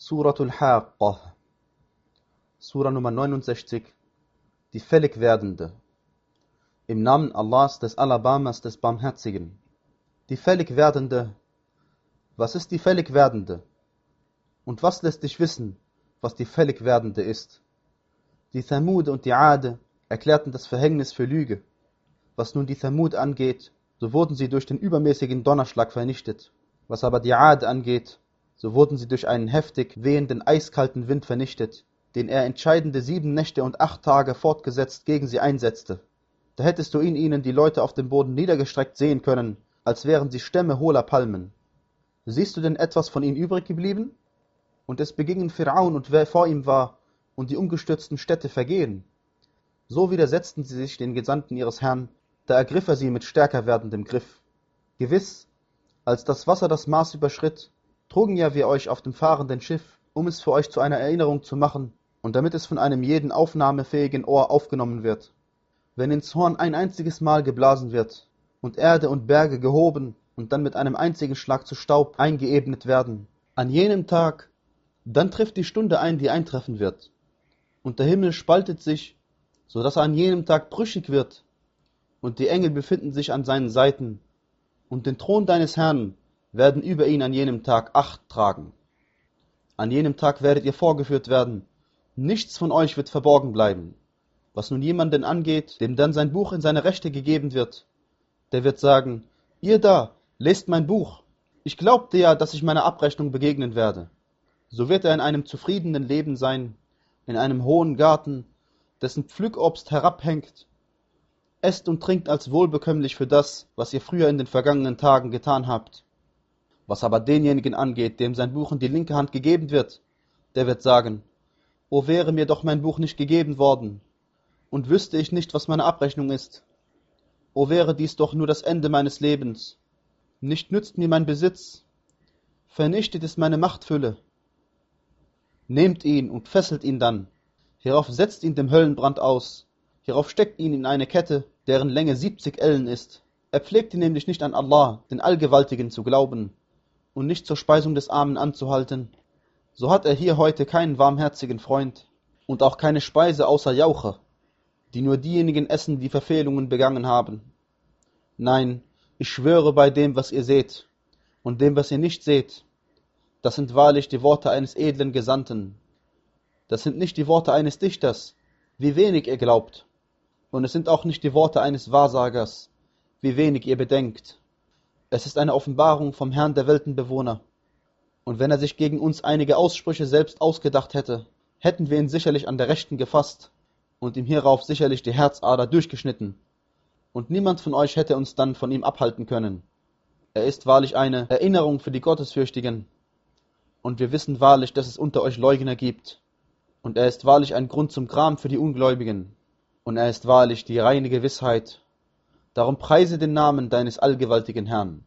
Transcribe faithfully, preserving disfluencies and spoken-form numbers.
Suratul Haqqah, Surah Nummer neunundsechzig, die fällig werdende. Im Namen Allahs, des Alabamas, des Barmherzigen. Die fällig werdende. Was ist die fällig werdende? Und was lässt dich wissen, was die fällig werdende ist? Die Thamud und die Ade erklärten das Verhängnis für Lüge. Was nun die Thamud angeht, so wurden sie durch den übermäßigen Donnerschlag vernichtet. Was aber die Ade angeht, so wurden sie durch einen heftig wehenden, eiskalten Wind vernichtet, den er entscheidende sieben Nächte und acht Tage fortgesetzt gegen sie einsetzte. Da hättest du in ihnen die Leute auf dem Boden niedergestreckt sehen können, als wären sie Stämme hohler Palmen. Siehst du denn etwas von ihnen übrig geblieben? Und es begingen Pharaon und wer vor ihm war, und die umgestürzten Städte vergehen. So widersetzten sie sich den Gesandten ihres Herrn, da ergriff er sie mit stärker werdendem Griff. Gewiss, als das Wasser das Maß überschritt, trugen ja wir euch auf dem fahrenden Schiff, um es für euch zu einer Erinnerung zu machen und damit es von einem jeden aufnahmefähigen Ohr aufgenommen wird. Wenn ins Horn ein einziges Mal geblasen wird und Erde und Berge gehoben und dann mit einem einzigen Schlag zu Staub eingeebnet werden, an jenem Tag, dann trifft die Stunde ein, die eintreffen wird. Und der Himmel spaltet sich, so dass er an jenem Tag brüchig wird, und die Engel befinden sich an seinen Seiten, und den Thron deines Herrn werden über ihn an jenem Tag Acht tragen. An jenem Tag werdet ihr vorgeführt werden, nichts von euch wird verborgen bleiben. Was nun jemanden angeht, dem dann sein Buch in seine Rechte gegeben wird, der wird sagen, ihr da, lest mein Buch, ich glaubte ja, dass ich meiner Abrechnung begegnen werde. So wird er in einem zufriedenen Leben sein, in einem hohen Garten, dessen Pflückobst herabhängt. Esst und trinkt als wohlbekömmlich für das, was ihr früher in den vergangenen Tagen getan habt. Was aber denjenigen angeht, dem sein Buch in die linke Hand gegeben wird, der wird sagen, o wäre mir doch mein Buch nicht gegeben worden, und wüsste ich nicht, was meine Abrechnung ist. O wäre dies doch nur das Ende meines Lebens, nicht nützt mir mein Besitz, vernichtet ist meine Machtfülle. Nehmt ihn und fesselt ihn dann, hierauf setzt ihn dem Höllenbrand aus, hierauf steckt ihn in eine Kette, deren Länge siebzig Ellen ist. Er pflegte nämlich nicht an Allah, den Allgewaltigen, zu glauben und nicht zur Speisung des Armen anzuhalten. So hat er hier heute keinen warmherzigen Freund und auch keine Speise außer Jauche, die nur diejenigen essen, die Verfehlungen begangen haben. Nein, ich schwöre bei dem, was ihr seht und dem, was ihr nicht seht. Das sind wahrlich die Worte eines edlen Gesandten. Das sind nicht die Worte eines Dichters, wie wenig ihr glaubt. Und es sind auch nicht die Worte eines Wahrsagers, wie wenig ihr bedenkt. Es ist eine Offenbarung vom Herrn der Weltenbewohner. Und wenn er sich gegen uns einige Aussprüche selbst ausgedacht hätte, hätten wir ihn sicherlich an der Rechten gefasst und ihm hierauf sicherlich die Herzader durchgeschnitten. Und niemand von euch hätte uns dann von ihm abhalten können. Er ist wahrlich eine Erinnerung für die Gottesfürchtigen. Und wir wissen wahrlich, dass es unter euch Leugner gibt. Und er ist wahrlich ein Grund zum Gram für die Ungläubigen. Und er ist wahrlich die reine Gewissheit. Darum preise den Namen deines allgewaltigen Herrn.